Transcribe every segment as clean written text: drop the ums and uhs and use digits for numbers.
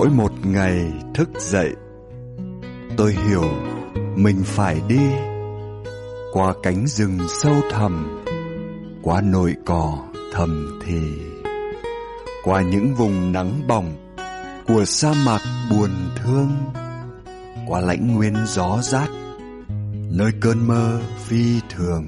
Mỗi một ngày thức dậy, tôi hiểu mình phải đi qua cánh rừng sâu thẳm, qua nội cỏ thầm thì, qua những vùng nắng bỏng của sa mạc buồn thương, qua lãnh nguyên gió rát nơi cơn mơ phi thường.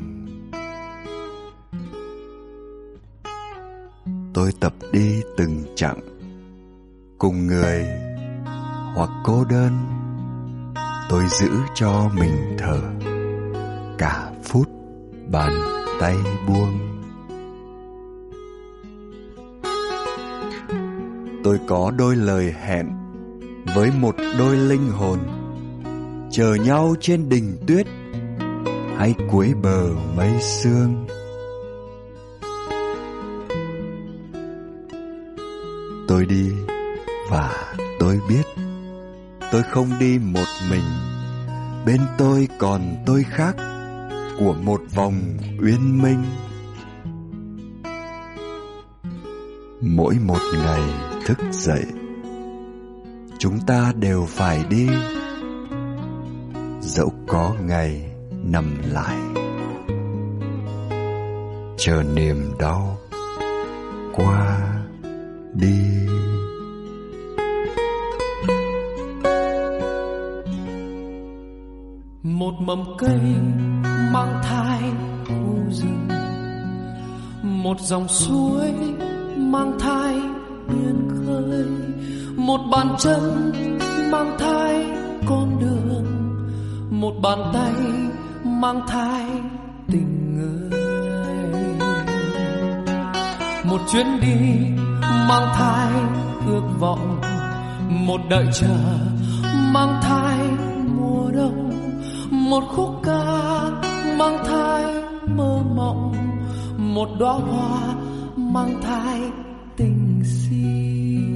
Tôi tập đi từng chặng, cùng người hoặc cô đơn. Tôi giữ cho mình thở cả phút bàn tay buông. Tôi có đôi lời hẹn với một đôi linh hồn, chờ nhau trên đỉnh tuyết hay cuối bờ mây sương. Tôi đi và tôi biết tôi không đi một mình. Bên tôi còn tôi khác của một vòng uyên minh. Mỗi một ngày thức dậy, chúng ta đều phải đi, dẫu có ngày nằm lại chờ niềm đau qua đi. Một mầm cây mang thai khu rừng, một dòng suối mang thai biển khơi, một bàn chân mang thai con đường, một bàn tay mang thai tình người. Một chuyến đi mang thai ước vọng, một đợi chờ mang thai mùa đông, một khúc ca mang thai mơ mộng, một đóa hoa mang thai tình si.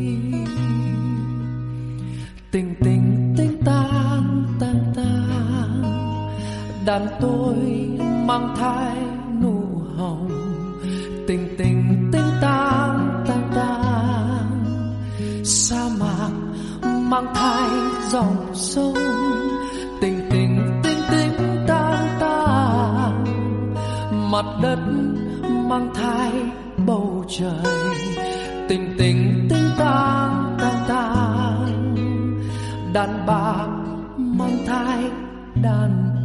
Tình tình tình tang tang tang, đàn tôi mang thai nụ hồng. Tình tình tình tang tang tang, sa mạc mang thai dòng sông. Tình tình tình tình tang tang, mặt đất mang thai bầu trời. Tình tình tình tang tang tang, đàn bà mang thai đàn